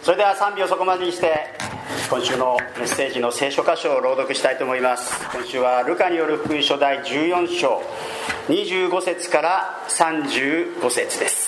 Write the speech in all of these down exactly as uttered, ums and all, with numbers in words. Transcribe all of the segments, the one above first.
それでは賛美をそこまでにして今週のメッセージの聖書箇所を朗読したいと思います。今週はルカによる福音書第じゅうよん章にじゅうご節からさんじゅうご節です。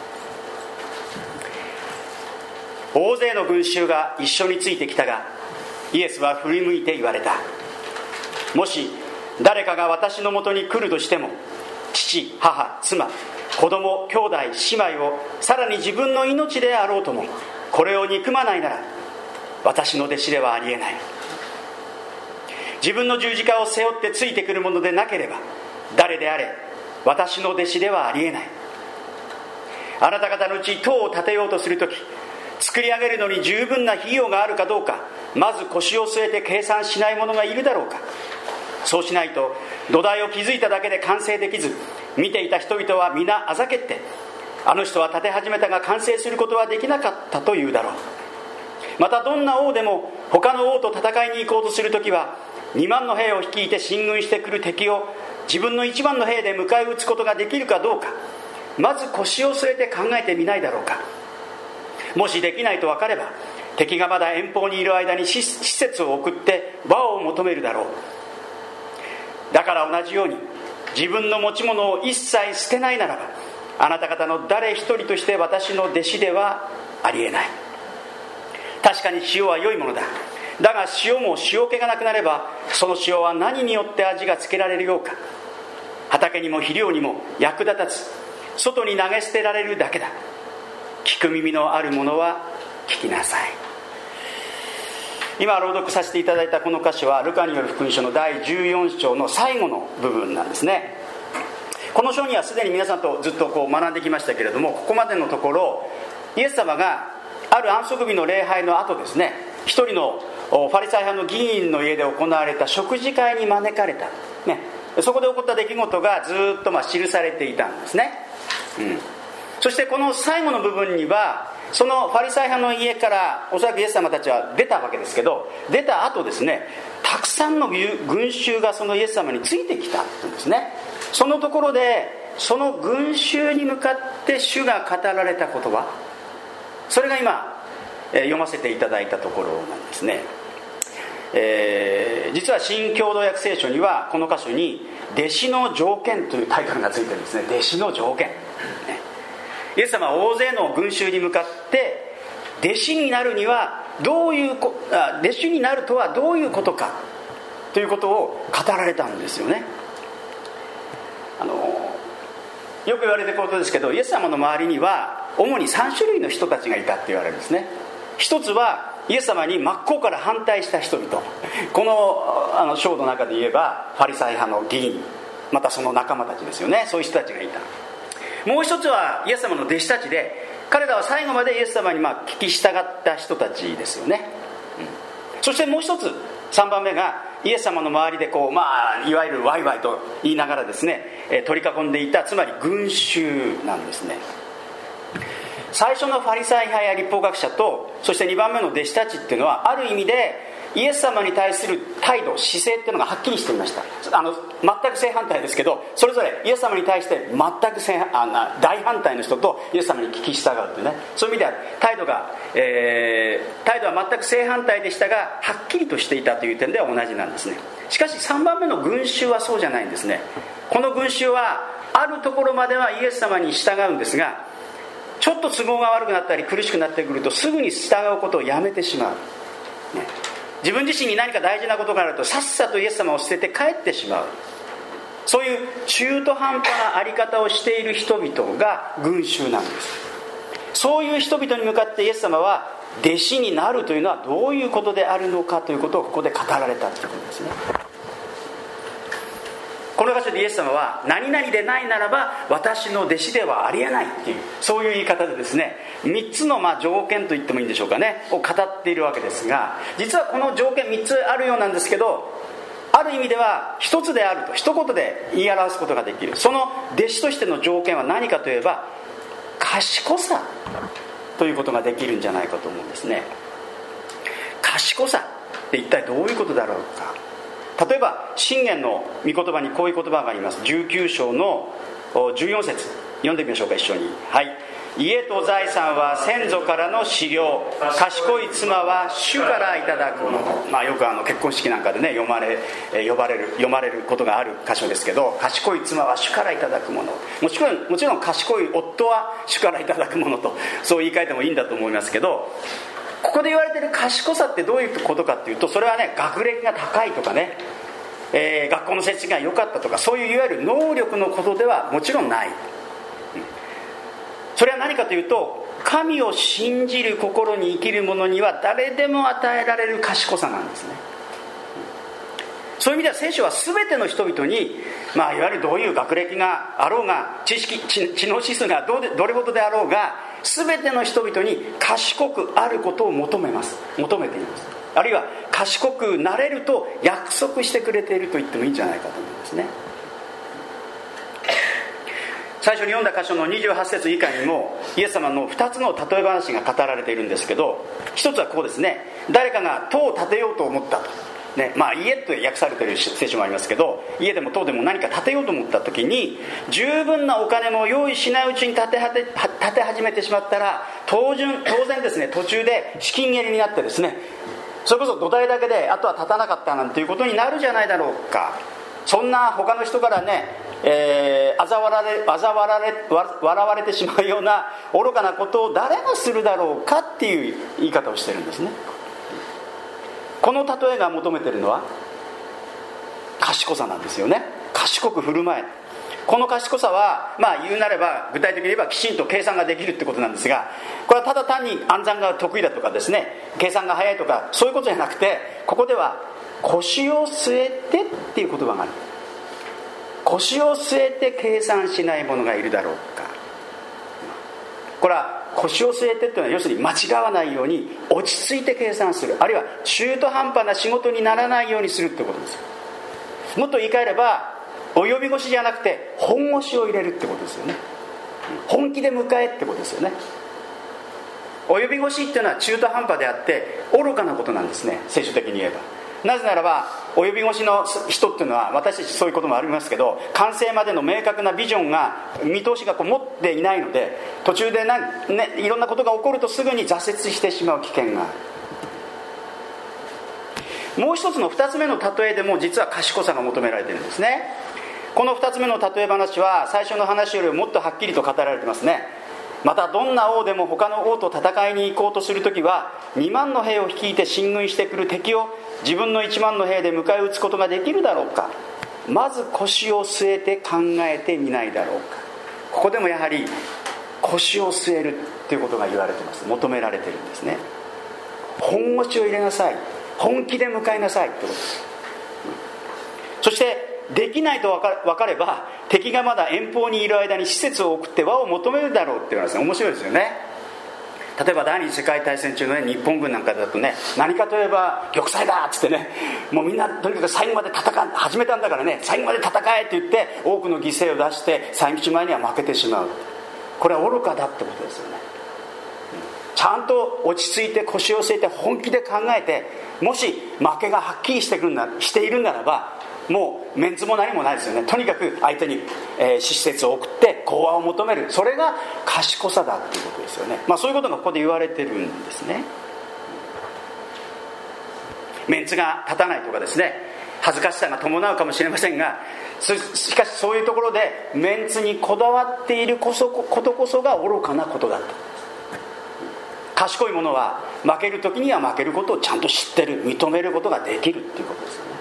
大勢の群衆が一緒についてきたが、イエスは振り向いて言われた。もし誰かが私のもとに来るとしても、父、母、妻、子供、兄弟、姉妹をさらに自分の命であろうともこれを憎まないなら、私の弟子ではありえない。自分の十字架を背負ってついてくるものでなければ、誰であれ私の弟子ではありえない。あなた方のうち塔を建てようとするとき、作り上げるのに十分な費用があるかどうか、まず腰を据えて計算しない者がいるだろうか。そうしないと土台を築いただけで完成できず、見ていた人々は皆あざけって、あの人は建て始めたが完成することはできなかったというだろう。またどんな王でも他の王と戦いに行こうとするときは、にまんの兵を率いて進軍してくる敵を自分のいちまんの兵で迎え撃つことができるかどうか、まず腰を据えて考えてみないだろうか。もしできないと分かれば、敵がまだ遠方にいる間に施設を送って和を求めるだろう。だから同じように、自分の持ち物を一切捨てないならば、あなた方の誰一人として私の弟子ではありえない。確かに塩は良いものだ。だが塩も塩気がなくなれば、その塩は何によって味がつけられるようか。畑にも肥料にも役立たず、外に投げ捨てられるだけだ。聞く耳のある者は聞きなさい。今朗読させていただいたこの箇所はルカによる福音書の第じゅうよん章の最後の部分なんですね。この章にはすでに皆さんとずっとこう学んできましたけれども、ここまでのところイエス様がある安息日の礼拝の後ですね、一人のファリサイ派の議員の家で行われた食事会に招かれた、ね、そこで起こった出来事がずっとまあ記されていたんですね、うん、そしてこの最後の部分には、そのファリサイ派の家からおそらくイエス様たちは出たわけですけど、出た後ですね、たくさんの群衆がそのイエス様についてきたんですね。そのところでその群衆に向かって主が語られた言葉、それが今、えー、読ませていただいたところなんですね。えー、実は新共同訳聖書にはこの箇所に弟子の条件というタイトルがついてるんですね。弟子の条件、ね、イエス様は大勢の群衆に向かって弟子になるにはどういうこあ弟子になるとはどういうことかということを語られたんですよね。あのよく言われていることですけど、イエス様の周りには主にさん種類の人たちがいたって言われるんですね。一つはイエス様に真っ向から反対した人々、この、あの章の中で言えばファリサイ派の議員、またその仲間たちですよね。そういう人たちがいた。もう一つはイエス様の弟子たちで、彼らは最後までイエス様にまあ聞き従った人たちですよね、うん、そしてもう一つ、さんばんめがイエス様の周りでこう、まあ、いわゆるワイワイと言いながらですね、えー、取り囲んでいた、つまり群衆なんですね。最初のファリサイ派や律法学者と、そしてにばんめの弟子たちっていうのは、ある意味でイエス様に対する態度、姿勢っていうのがはっきりしていました。あの全く正反対ですけど、それぞれイエス様に対して全く正あ大反対の人とイエス様に聞き従うというね、そういう意味では態度が、えー、態度は全く正反対でしたが、はっきりとしていたという点では同じなんですね。しかしさんばんめの群衆はそうじゃないんですね。この群衆はあるところまではイエス様に従うんですが、ちょっと都合が悪くなったり苦しくなってくるとすぐに従うことをやめてしまう、ね、自分自身に何か大事なことがあるとさっさとイエス様を捨てて帰ってしまう、そういう中途半端なあり方をしている人々が群衆なんです。そういう人々に向かってイエス様は弟子になるというのはどういうことであるのかということをここで語られたということですね。この箇所でイエス様は何々でないならば私の弟子ではありえないっていう、そういう言い方でですね、みっつのまあ条件と言ってもいいんでしょうかね、を語っているわけですが、実はこの条件みっつあるようなんですけど、ある意味では一つであると一言で言い表すことができる。その弟子としての条件は何かといえば、賢さということができるんじゃないかと思うんですね。賢さって一体どういうことだろうか。例えば箴言の御言葉にこういう言葉があります。じゅうきゅう章のじゅうよん節読んでみましょうか、一緒に。はい。 家と財産は先祖からの資料、賢い妻は主からいただくもの、まあ、よくあの結婚式なんかでね読まれ、呼ばれる読まれることがある箇所ですけど、賢い妻は主からいただくもの、もちろんもちろん賢い夫は主からいただくものと、そう言い換えてもいいんだと思いますけど、ここで言われている賢さってどういうことかっていうと、それはね学歴が高いとかね、えー、学校の成績が良かったとか、そういういわゆる能力のことではもちろんない。それは何かというと、神を信じる心に生きる者には誰でも与えられる賢さなんですね。そういう意味では聖書は全ての人々に、まあ、いわゆるどういう学歴があろうが、知識知、知能指数がどうでどれほどであろうが、全ての人々に賢くあることを求めます求めています。あるいは賢くなれると約束してくれていると言ってもいいんじゃないかと思うんですね。最初に読んだ箇所のにじゅうはち節以下にもイエス様のふたつの例え話が語られているんですけど、一つはこうですね。誰かが塔を建てようと思ったと、ね、まあ家と訳されている聖書もありますけど、家でも塔でも何か建てようと思った時に十分なお金も用意しないうちに建てはて建て始めてしまったら、当然当然ですね、途中で資金切れになってですね、それこそ土台だけであとは建たなかったなんていうことになるじゃないだろうか。そんな他の人からね、えー、あざ笑れ、あざ笑れ、笑われてしまうような愚かなことを誰がするだろうかっていう言い方をしてるんですね。この例えが求めているのは賢さなんですよね。賢く振る舞え。この賢さは、まあ言うなれば、具体的に言えばきちんと計算ができるってことなんですが、これはただ単に暗算が得意だとかですね、計算が早いとかそういうことじゃなくて、ここでは腰を据えてっていう言葉がある。腰を据えて計算しない者がいるだろうか。これは腰を据えてっていうのは、要するに間違わないように落ち着いて計算する、あるいは中途半端な仕事にならないようにするってことですよ。もっと言い換えれば、及び腰じゃなくて本腰を入れるってことですよね。本気で迎えってことですよね。及び腰っていうのは中途半端であって愚かなことなんですね、聖書的に言えば。なぜならば及び腰の人っていうのは、私たちそういうこともありますけど、完成までの明確なビジョンが、見通しがこう持っていないので、途中でな、ね、いろんなことが起こるとすぐに挫折してしまう危険がある。もう一つの二つ目の例えでも実は賢さが求められているんですね。この二つ目の例え話は最初の話よりもっとはっきりと語られてますね。またどんな王でも他の王と戦いに行こうとするときは、にまんの兵を率いて進軍してくる敵を自分のいちまんの兵で迎え撃つことができるだろうか。まず腰を据えて考えてみないだろうか。ここでもやはり腰を据えるということが言われています。求められているんですね。本腰を入れなさい、本気で迎えなさいということです。そしてできないと分かれば、敵がまだ遠方にいる間に施設を送って和を求めるだろうっていうのはですね、面白いですよね。例えば第二次世界大戦中の、ね、日本軍なんかだとね、何かといえば玉砕だっつってね、もうみんなとにかく最後まで戦う、始めたんだからね、最後まで戦えって言って多くの犠牲を出して最後前には負けてしまう。これは愚かだってことですよね。ちゃんと落ち着いて腰を据えて本気で考えて、もし負けがはっきりしてくるなしているならば、もうメンツも何もないですよね。とにかく相手に、えー、施設を送って講和を求める、それが賢さだっていうことですよね。まあそういうことがここで言われてるんですね。メンツが立たないとかですね、恥ずかしさが伴うかもしれませんが、しかしそういうところでメンツにこだわっているこそことこそが愚かなことだと。賢い者は負ける時には負けることをちゃんと知ってる、認めることができるっていうことですよね。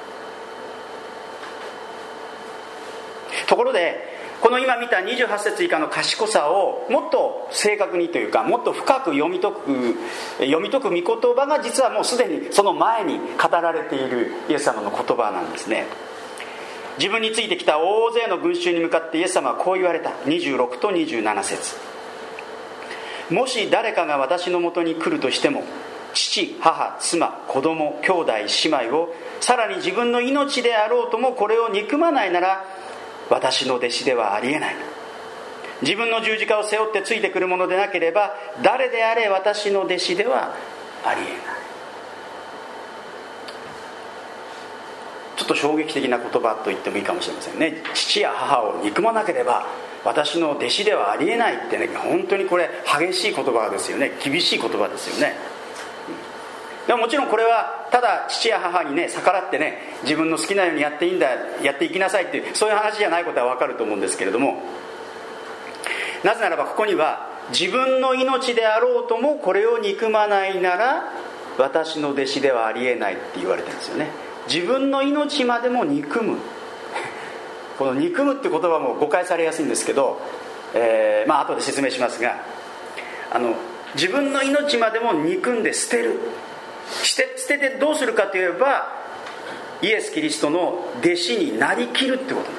ところでこの今見たにじゅうはち節以下の賢さをもっと正確にというか、もっと深く読み解く読み解く御言葉が、実はもうすでにその前に語られているイエス様の言葉なんですね。自分についてきた大勢の群衆に向かってイエス様はこう言われた。にじゅうろくとにじゅうなな節、もし誰かが私のもとに来るとしても、父、母、妻、子供、兄弟、姉妹を、さらに自分の命であろうともこれを憎まないなら、私の弟子ではありえない。自分の十字架を背負ってついてくるものでなければ、誰であれ私の弟子ではありえない。ちょっと衝撃的な言葉と言ってもいいかもしれませんね。父や母を憎まなければ私の弟子ではありえないってね、本当にこれ激しい言葉ですよね。厳しい言葉ですよね。でももちろんこれはただ父や母にね逆らってね、自分の好きなようにやっていいんだ、やっていきなさいっていう、そういう話じゃないことは分かると思うんですけれども、なぜならばここには自分の命であろうともこれを憎まないなら私の弟子ではありえないって言われてるんですよね。自分の命までも憎むこの憎むって言葉も誤解されやすいんですけど、えー、まあ後で説明しますが、あの自分の命までも憎んで捨てる、捨て、捨ててどうするかといえばイエス・キリストの弟子になりきるってことなんです。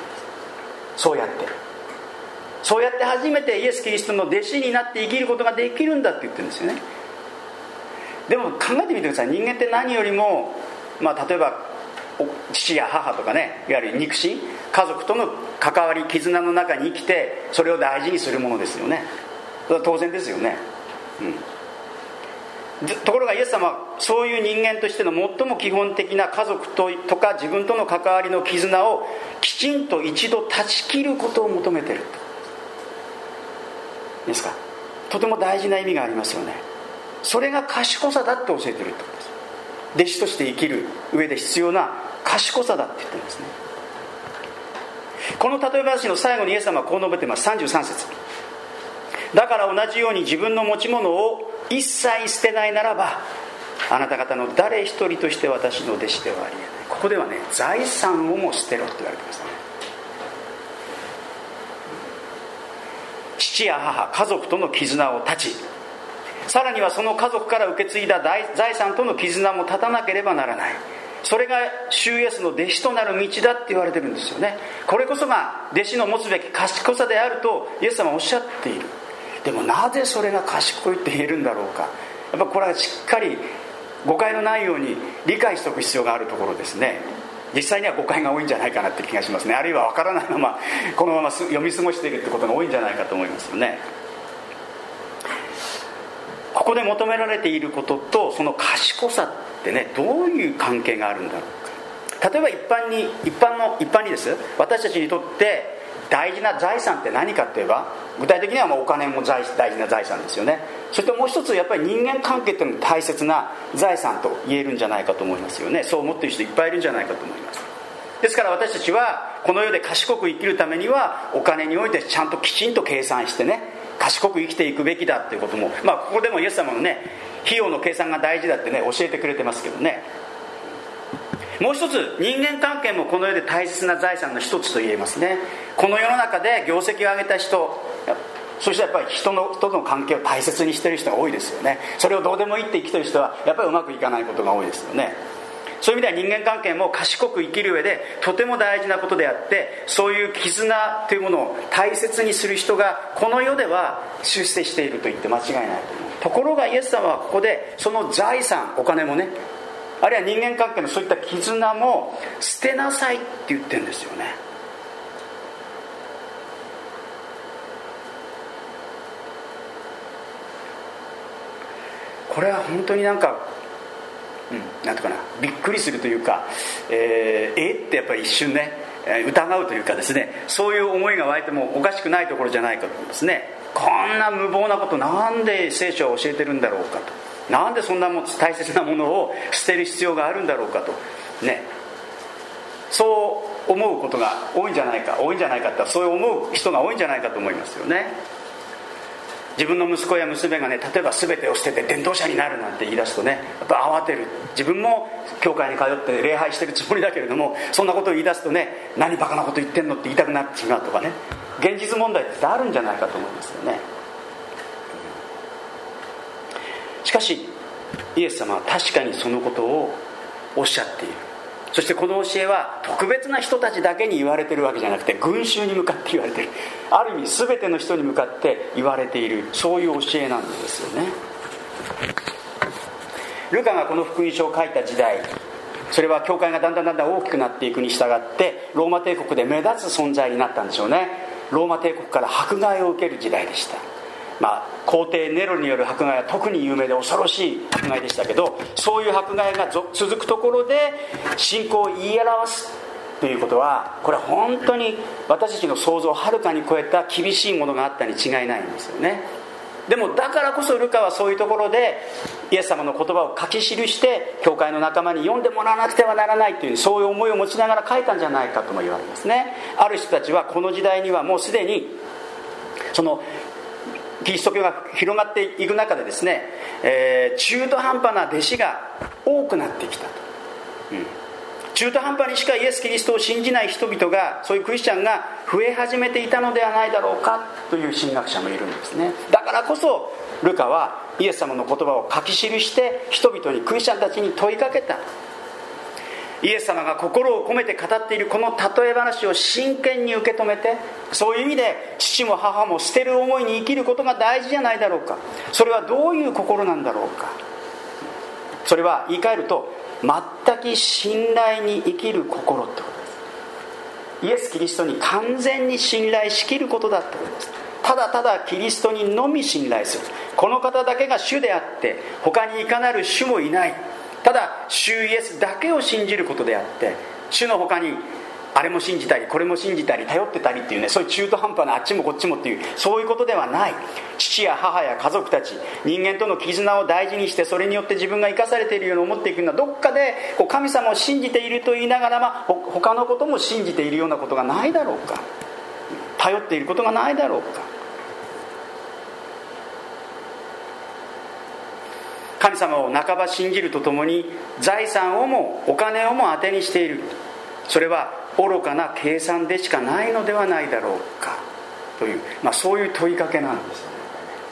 そうやってそうやって初めてイエス・キリストの弟子になって生きることができるんだって言ってるんですよね。でも考えてみてください。人間って何よりも、まあ、例えば父や母とかね、いわゆる肉親、家族との関わり絆の中に生きてそれを大事にするものですよね。それは当然ですよね、うん、ところがイエス様はそういう人間としての最も基本的な家族 と, とか自分との関わりの絆をきちんと一度断ち切ることを求めているですか。とても大事な意味がありますよね。それが賢さだって教えているってことです。弟子として生きる上で必要な賢さだって言ってるんですね。この例え話の最後にイエス様はこう述べています。さんじゅうさん節、だから同じように自分の持ち物を一切捨てないならばあなた方の誰一人として私の弟子ではありえない。ここではね、財産をも捨てろって言われてますね。父や母、家族との絆を断ち、さらにはその家族から受け継いだ財産との絆も断たなければならない。それが主イエスの弟子となる道だって言われてるんですよね。これこそが弟子の持つべき賢さであるとイエス様はおっしゃっている。でもなぜそれが賢いって言えるんだろうか。やっぱこれはしっかり誤解のないように理解しておく必要があるところですね。実際には誤解が多いんじゃないかなって気がしますね。あるいは分からないままこのまま読み過ごしているってことが多いんじゃないかと思いますよね。ここで求められていることとその賢さってね、どういう関係があるんだろうか。例えば一般に一般の一般にです私たちにとって大事な財産って何かといえば、具体的にはもうお金も大事な財産ですよね。そしてもう一つやっぱり人間関係っていうのが大切な財産と言えるんじゃないかと思いますよね。そう思っている人いっぱいいるんじゃないかと思います。ですから私たちはこの世で賢く生きるためにはお金においてちゃんときちんと計算してね、賢く生きていくべきだっていうことも、まあここでもイエス様のね、費用の計算が大事だってね教えてくれてますけどね。もう一つ、人間関係もこの世で大切な財産の一つと言えますね。この世の中で業績を上げた人、そしてやっぱり人の人との関係を大切にしている人が多いですよね。それをどうでもいいって生きている人はやっぱりうまくいかないことが多いですよね。そういう意味では人間関係も賢く生きる上でとても大事なことであって、そういう絆というものを大切にする人がこの世では出世していると言って間違いないと思う。ところがイエス様はここでその財産、お金もね、あるいは人間関係のそういった絆も捨てなさいって言ってるんですよね。これは本当になんか、うん、なんとかな、びっくりするというか、えー、えってやっぱり一瞬ね疑うというかですね、そういう思いが湧いてもおかしくないところじゃないかと思いますね。こんな無謀なことなんで聖書は教えてるんだろうかと、なんでそんなも大切なものを捨てる必要があるんだろうかとね、そう思うことが多いんじゃないか多いんじゃないかってそう思う人が多いんじゃないかと思いますよね。自分の息子や娘がね、例えば全てを捨てて伝道者になるなんて言い出すとね、やっぱ慌てる。自分も教会に通って礼拝してるつもりだけれども、そんなことを言い出すとね、何バカなこと言ってんのって言いたくなってしまうとかね、現実問題ってあるんじゃないかと思いますよね。しかしイエス様は確かにそのことをおっしゃっている。そしてこの教えは特別な人たちだけに言われているわけじゃなくて、群衆に向かって言われている、ある意味全ての人に向かって言われている、そういう教えなんですよね。ルカがこの福音書を書いた時代、それは教会がだんだんだんだん大きくなっていくに従ってローマ帝国で目立つ存在になったんでしょうね。ローマ帝国から迫害を受ける時代でした。まあ、皇帝ネロによる迫害は特に有名で恐ろしい迫害でしたけど、そういう迫害が続くところで信仰を言い表すということは、これは本当に私たちの想像をはるかに超えた厳しいものがあったに違いないんですよね。でもだからこそルカはそういうところでイエス様の言葉を書き記して教会の仲間に読んでもらわなくてはならないという、そういう思いを持ちながら書いたんじゃないかとも言われますね。ある人たちはこの時代にはもうすでにそのキリスト教が広がっていく中でですね、えー、中途半端な弟子が多くなってきたと、うん、中途半端にしかイエス・キリストを信じない人々が、そういうクリスチャンが増え始めていたのではないだろうかという神学者もいるんですね。だからこそルカはイエス様の言葉を書き記して人々に、クリスチャンたちに問いかけた。イエス様が心を込めて語っているこの例え話を真剣に受け止めて、そういう意味で父も母も捨てる思いに生きることが大事じゃないだろうか。それはどういう心なんだろうか。それは言い換えると、全く信頼に生きる心ってことです。イエス・キリストに完全に信頼しきることだってことです。ただただキリストにのみ信頼する、この方だけが主であって他にいかなる主もいない、ただ主イエスだけを信じることであって、主の他にあれも信じたりこれも信じたり頼ってたりっていうね、そういう中途半端なあっちもこっちもっていう、そういうことではない。父や母や家族たち、人間との絆を大事にして、それによって自分が生かされているように思っていくのは、どっかでこう神様を信じていると言いながら、まあ、他のことも信じているようなことがないだろうか、頼っていることがないだろうか。神様を半ば信じるとともに財産をもお金をも当てにしている、それは愚かな計算でしかないのではないだろうかという、まあ、そういう問いかけなんですよね。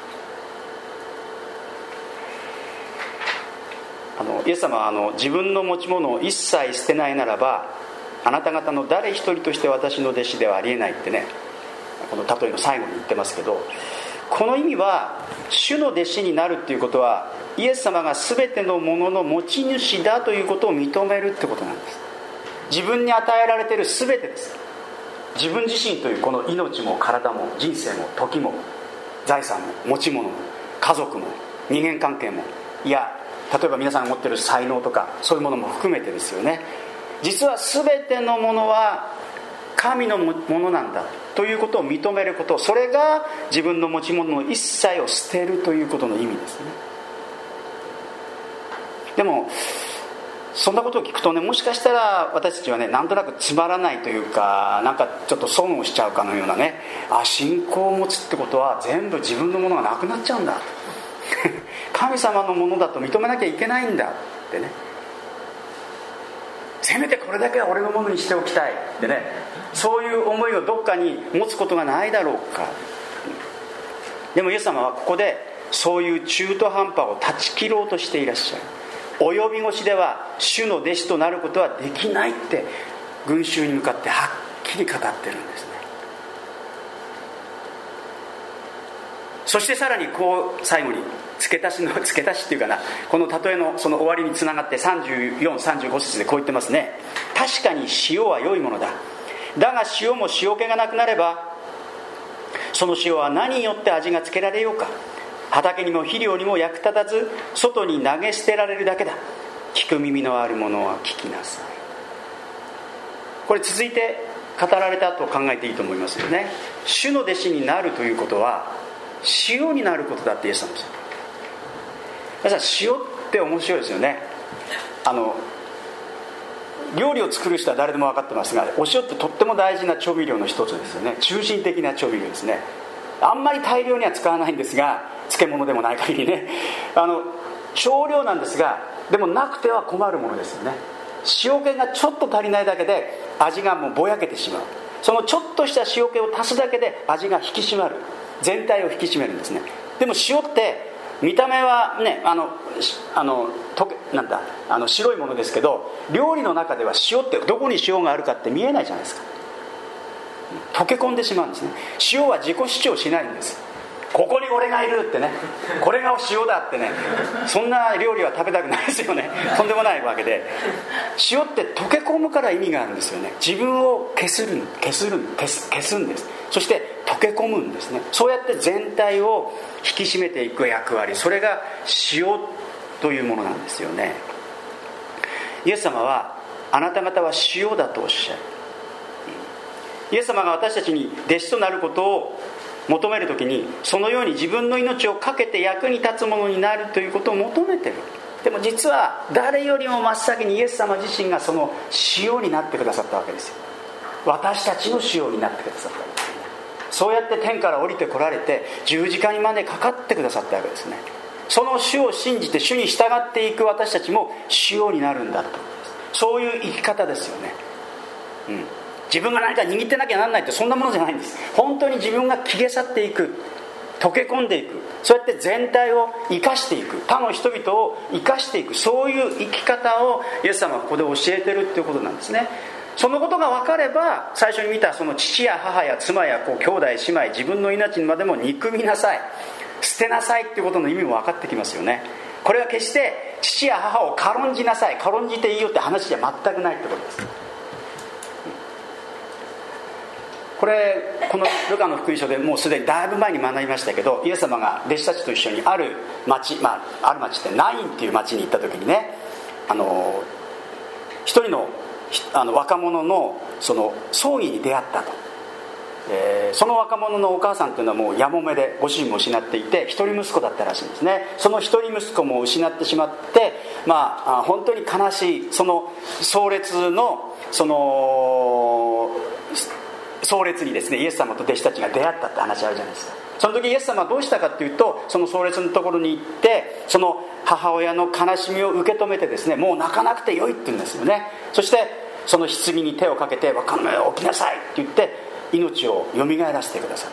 あのイエス様はあの自分の持ち物を一切捨てないならば、あなた方の誰一人として私の弟子ではありえないってね、この例えの最後に言ってますけど、この意味は主の弟子になるっていうことは、イエス様が全てのものの持ち主だということを認めるってことなんです。自分に与えられている全てです。自分自身というこの命も体も人生も時も財産も持ち物も家族も人間関係も、いや例えば皆さんが持っている才能とかそういうものも含めてですよね。実は全てのものは神のものなんだということを認めること、それが自分の持ち物の一切を捨てるということの意味ですね。でもそんなことを聞くとね、もしかしたら私たちはね、なんとなくつまらないというか、なんかちょっと損をしちゃうかのようなね、あ、信仰を持つってことは全部自分のものがなくなっちゃうんだ神様のものだと認めなきゃいけないんだってね、せめてこれだけは俺のものにしておきたいってね、そういう思いをどっかに持つことがないだろうか。でもイエス様はここでそういう中途半端を断ち切ろうとしていらっしゃる。及び腰では主の弟子となることはできないって群衆に向かってはっきり語ってるんですね。そしてさらにこう最後に付け足しの付け足しっていうかな、この例えのその終わりにつながってさんじゅうよん、さんじゅうご節でこう言ってますね。確かに塩は良いものだ。だが塩も塩気がなくなれば、その塩は何によって味がつけられようか。畑にも肥料にも役立たず、外に投げ捨てられるだけだ。聞く耳のあるものは聞きなさい。これ続いて語られたと考えていいと思いますよね。主の弟子になるということは塩になることだってイエス様です。皆さん、塩って面白いですよね。あの料理を作る人は誰でも分かってますが、お塩ってとっても大事な調味料の一つですよね。中心的な調味料ですね。あんまり大量には使わないんですが、漬物でもない限りね、あの少量なんですが、でもなくては困るものですよね。塩気がちょっと足りないだけで味がもうぼやけてしまう。そのちょっとした塩気を足すだけで味が引き締まる、全体を引き締めるんですね。でも塩って見た目はね、あのあのとけなんだあの白いものですけど、料理の中では塩ってどこに塩があるかって見えないじゃないですか。溶け込んでしまうんですね。塩は自己主張しないんです。ここに俺がいるってね、これが塩だってね、そんな料理は食べたくないですよね。とんでもないわけで、塩って溶け込むから意味があるんですよね。自分を消する消する消す消すんです。そして溶け込むんですね。そうやって全体を引き締めていく役割、それが塩というものなんですよね。イエス様はあなた方は塩だとおっしゃる。 イエス様が私たちに弟子となることを求めるときに、そのように自分の命を懸けて役に立つものになるということを求めてる。でも実は誰よりも真っ先にイエス様自身がその塩になってくださったわけですよ。私たちの塩になってくださったわけですね。そうやって天から降りてこられて十字架にまでかかってくださったわけですね。その主を信じて主に従っていく私たちも塩になるんだと。そういう生き方ですよね、うん、自分が何か握ってなきゃなんないってそんなものじゃないんです。本当に自分が消え去っていく、溶け込んでいく、そうやって全体を生かしていく、他の人々を生かしていく、そういう生き方をイエス様はここで教えてるっていうことなんですね。そのことが分かれば、最初に見たその父や母や妻や子、兄弟姉妹、自分の命にまでも憎みなさい、捨てなさいっていうことの意味も分かってきますよね。これは決して父や母を軽んじなさい、軽んじていいよって話じゃ全くないってことです。これこのルカの福音書でもうすでにだいぶ前に学びましたけど、イエス様が弟子たちと一緒にある町、まあ、ある町ってナインっていう町に行った時にね、あの一人のあの若者のその葬儀に出会ったと、えー、その若者のお母さんというのはもうやもめでご主人も失っていて一人息子だったらしいんですね。その一人息子も失ってしまって、まあ、本当に悲しいその壮烈のその壮烈にですね、イエス様と弟子たちが出会ったって話あるじゃないですか。その時イエス様はどうしたかっていうと、その壮烈のところに行ってその母親の悲しみを受け止めてですね、もう泣かなくてよいって言うんですよね。そしてその棺に手をかけて、若者よ起きなさいって言って命をよみがえらせてくださった。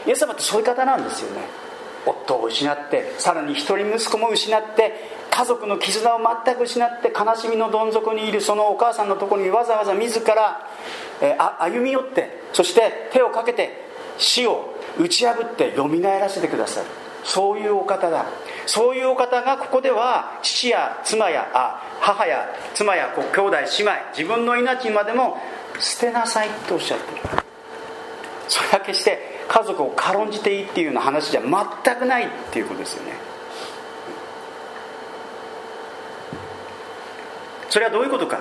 イエス様ってそういう方なんですよね。夫を失って、さらに一人息子も失って、家族の絆を全く失って悲しみのどん底にいるそのお母さんのところにわざわざ自ら、えー、歩み寄って、そして手をかけて死を打ち破ってよみがえらせてくださる、そういうお方だ。そういうお方がここでは父や妻やあ母や妻や兄弟姉妹、自分の命までも捨てなさいとおっしゃっている。それは決して家族を軽んじていいっていうような話じゃ全くないっていうことですよね。それはどういうことか。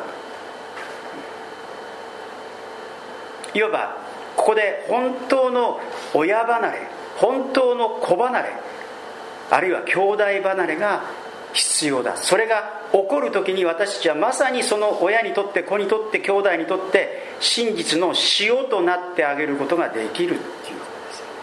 いわばここで本当の親離れ、本当の子離れ、あるいは兄弟離れが必要だ。それが起こるときに私たちはまさにその親にとって子にとって兄弟にとって真実の塩となってあげることができるっていうことですよ。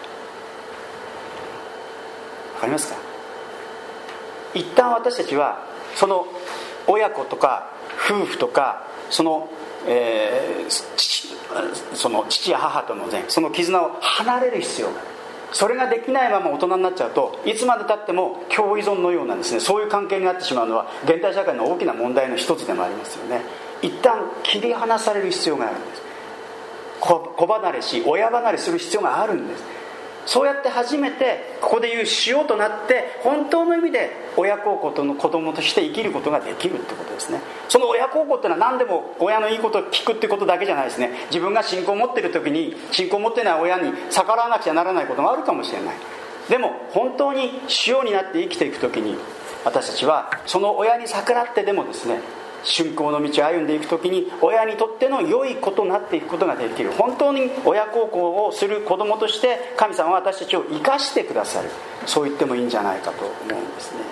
わかりますか。一旦私たちはその親子とか夫婦とかその、えー、父, その父や母との、ね、その絆を離れる必要がある。それができないまま大人になっちゃうと、いつまでたっても共依存のようなですね、そういう関係になってしまうのは現代社会の大きな問題の一つでもありますよね。一旦切り離される必要があるんです。子離れし親離れする必要があるんです。そうやって初めてここで言う塩となって本当の意味で親孝行との子供として生きることができるってことですね。その親孝行っていうのは何でも親のいいことを聞くってことだけじゃないですね。自分が信仰を持っている時に信仰を持ってない親に逆らわなくちゃならないことがあるかもしれない。でも本当に塩になって生きていく時に私たちはその親に逆らってでもですね、信仰の道を歩んでいくときに親にとっての良いことになっていくことができる。本当に親孝行をする子供として神様は私たちを生かしてくださる、そう言ってもいいんじゃないかと思うんですね。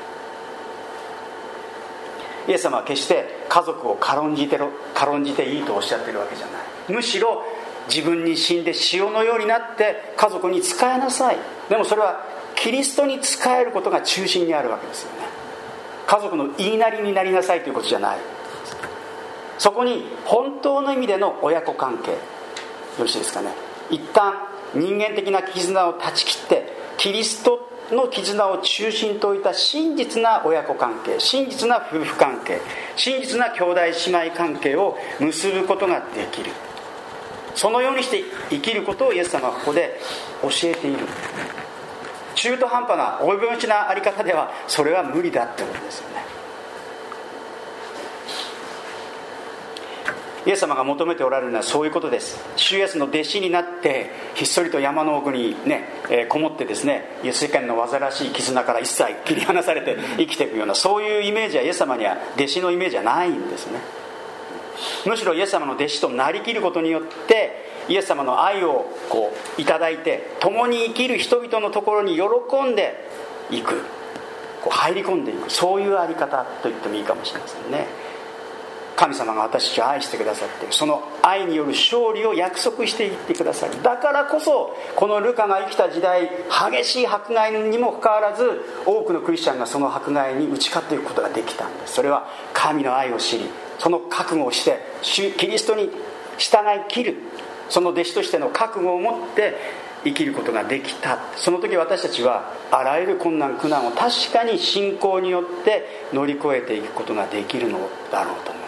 イエス様は決して家族を軽んじてろ軽んじていいとおっしゃっているわけじゃない。むしろ自分に死んで塩のようになって家族に仕えなさい。でもそれはキリストに仕えることが中心にあるわけですよね。家族の言いなりになりなさいということじゃない。そこに本当の意味での親子関係、よろしいですかね。一旦人間的な絆を断ち切ってキリストの絆を中心と置いた真実な親子関係、真実な夫婦関係、真実な兄弟姉妹関係を結ぶことができる。そのようにして生きることをイエス様はここで教えている。中途半端な及び腰なあり方ではそれは無理だってことですよね。イエス様が求めておられるのはそういうことです。主イエスの弟子になってひっそりと山の奥にね、えー、こもってですね、世間の煩わしい絆から一切切り離されて生きていくような、そういうイメージはイエス様には弟子のイメージはないんですね。 むしろイエス様の弟子となりきることによってイエス様の愛をこういただいて、共に生きる人々のところに喜んでいく、こう入り込んでいく、そういうあり方と言ってもいいかもしれませんね。神様が私たちを愛してくださって、その愛による勝利を約束していってくださる。だからこそこのルカが生きた時代、激しい迫害にもかかわらず多くのクリスチャンがその迫害に打ち勝っていくことができたんです。それは神の愛を知り、その覚悟をしてキリストに従い切る、その弟子としての覚悟を持って生きることができた。その時私たちはあらゆる困難苦難を確かに信仰によって乗り越えていくことができるのだろうと思います。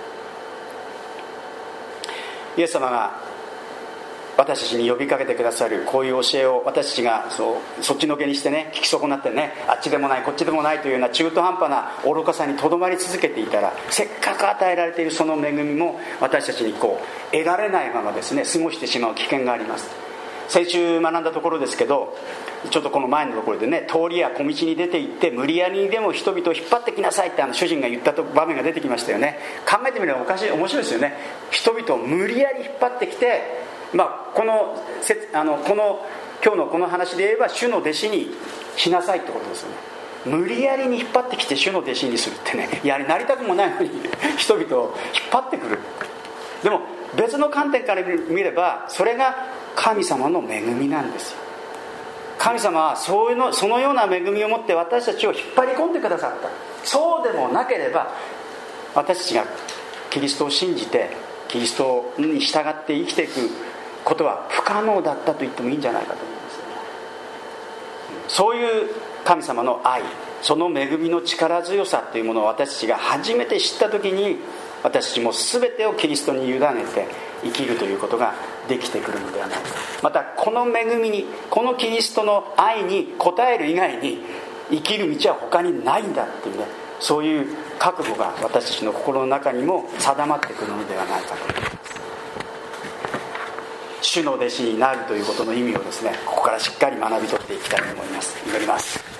イエス様が私たちに呼びかけてくださるこういう教えを私たちがそうそっちのけにしてね、聞き損なってね、あっちでもないこっちでもないというような中途半端な愚かさにとどまり続けていたら、せっかく与えられているその恵みも私たちにこう得られないままですね、過ごしてしまう危険があります。先週学んだところですけど、ちょっとこの前のところでね、通りや小道に出て行って無理やりにでも人々を引っ張ってきなさいってあの主人が言った場面が出てきましたよね。考えてみればおかしい、面白いですよね。人々を無理やり引っ張ってきて、まあ、このあのこの今日のこの話で言えば主の弟子にしなさいってことですよね。無理やりに引っ張ってきて主の弟子にするってね、やはりなりたくもないのに人々を引っ張ってくる。でも別の観点から見ればそれが神様の恵みなんですよ。神様はそういうのそのような恵みを持って私たちを引っ張り込んでくださった。そうでもなければ私たちがキリストを信じてキリストに従って生きていくことは不可能だったと言ってもいいんじゃないかと思いますよね。そういう神様の愛、その恵みの力強さというものを私たちが初めて知った時に、私たちも全てをキリストに委ねて生きるということができてくるのではないか。またこの恵みに、このキリストの愛に応える以外に生きる道は他にないんだっていうね、そういう覚悟が私たちの心の中にも定まってくるのではないかと思います。主の弟子になるということの意味をですね、ここからしっかり学び取っていきたいと思います。祈ります。